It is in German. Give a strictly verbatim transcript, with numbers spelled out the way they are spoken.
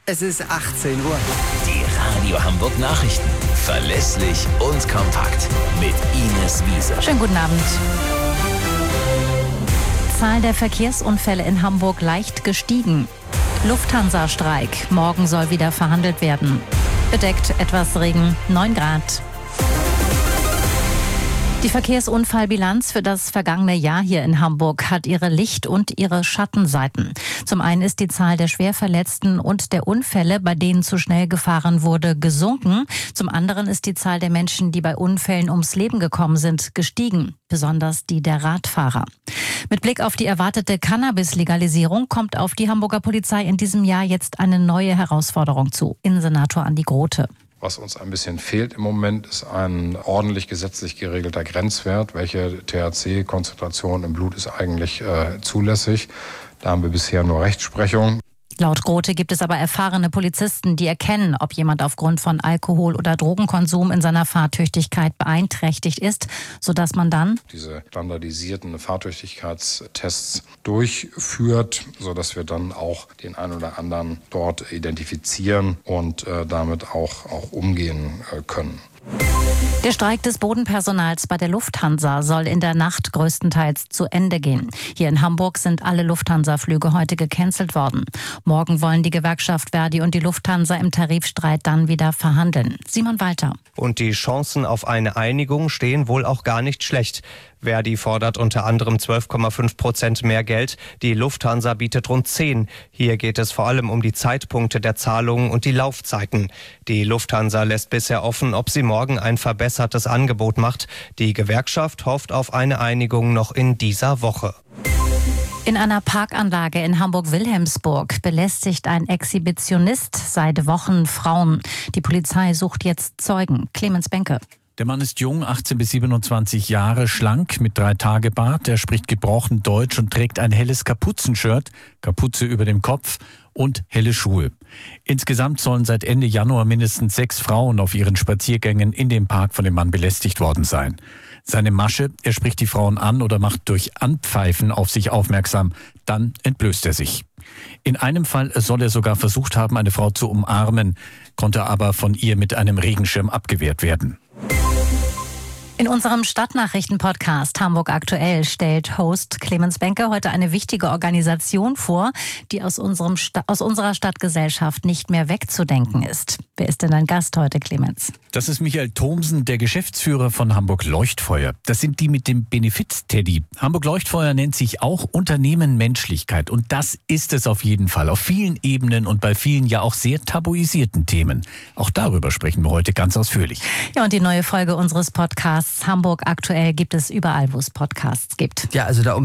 Es ist achtzehn Uhr. Die Radio Hamburg Nachrichten. Verlässlich und kompakt. Mit Ines Wiese. Schönen guten Abend. Zahl der Verkehrsunfälle in Hamburg leicht gestiegen. Lufthansa-Streik. Morgen soll wieder verhandelt werden. Bedeckt etwas Regen, neun Grad. Die Verkehrsunfallbilanz für das vergangene Jahr hier in Hamburg hat ihre Licht- und ihre Schattenseiten. Zum einen ist die Zahl der Schwerverletzten und der Unfälle, bei denen zu schnell gefahren wurde, gesunken. Zum anderen ist die Zahl der Menschen, die bei Unfällen ums Leben gekommen sind, gestiegen. Besonders die der Radfahrer. Mit Blick auf die erwartete Cannabis-Legalisierung kommt auf die Hamburger Polizei in diesem Jahr jetzt eine neue Herausforderung zu. Innensenator Andi Grote. Was uns ein bisschen fehlt im Moment, ist ein ordentlich gesetzlich geregelter Grenzwert. Welche T H C-Konzentration im Blut ist eigentlich äh, zulässig? Da haben wir bisher nur Rechtsprechung. Laut Grote gibt es aber erfahrene Polizisten, die erkennen, ob jemand aufgrund von Alkohol- oder Drogenkonsum in seiner Fahrtüchtigkeit beeinträchtigt ist, sodass man dann diese standardisierten Fahrtüchtigkeitstests durchführt, sodass wir dann auch den einen oder anderen dort identifizieren und äh, damit auch, auch umgehen äh, können. Der Streik des Bodenpersonals bei der Lufthansa soll in der Nacht größtenteils zu Ende gehen. Hier in Hamburg sind alle Lufthansa-Flüge heute gecancelt worden. Morgen wollen die Gewerkschaft Verdi und die Lufthansa im Tarifstreit dann wieder verhandeln. Simon Walter. Und die Chancen auf eine Einigung stehen wohl auch gar nicht schlecht. Verdi fordert unter anderem zwölf Komma fünf Prozent mehr Geld. Die Lufthansa bietet rund zehn. Hier geht es vor allem um die Zeitpunkte der Zahlungen und die Laufzeiten. Die Lufthansa lässt bisher offen, ob sie morgen ein verbessertes Angebot macht. Die Gewerkschaft hofft auf eine Einigung noch in dieser Woche. In einer Parkanlage in Hamburg-Wilhelmsburg belästigt ein Exhibitionist seit Wochen Frauen. Die Polizei sucht jetzt Zeugen. Clemens Benke. Der Mann ist jung, achtzehn bis siebenundzwanzig Jahre, schlank, mit drei Tage Bart. Er spricht gebrochen Deutsch und trägt ein helles Kapuzenshirt, Kapuze über dem Kopf und helle Schuhe. Insgesamt sollen seit Ende Januar mindestens sechs Frauen auf ihren Spaziergängen in dem Park von dem Mann belästigt worden sein. Seine Masche, er spricht die Frauen an oder macht durch Anpfeifen auf sich aufmerksam, dann entblößt er sich. In einem Fall soll er sogar versucht haben, eine Frau zu umarmen, konnte aber von ihr mit einem Regenschirm abgewehrt werden. In unserem Stadtnachrichten-Podcast Hamburg aktuell stellt Host Clemens Benke heute eine wichtige Organisation vor, die aus, unserem Sta- aus unserer Stadtgesellschaft nicht mehr wegzudenken ist. Wer ist denn dein Gast heute, Clemens? Das ist Michael Thomsen, der Geschäftsführer von Hamburg Leuchtfeuer. Das sind die mit dem Benefiz-Teddy. Hamburg Leuchtfeuer nennt sich auch Unternehmen Menschlichkeit. Und das ist es auf jeden Fall. Auf vielen Ebenen und bei vielen ja auch sehr tabuisierten Themen. Auch darüber sprechen wir heute ganz ausführlich. Ja, und die neue Folge unseres Podcasts Hamburg aktuell gibt es überall, wo es Podcasts gibt. Ja, also da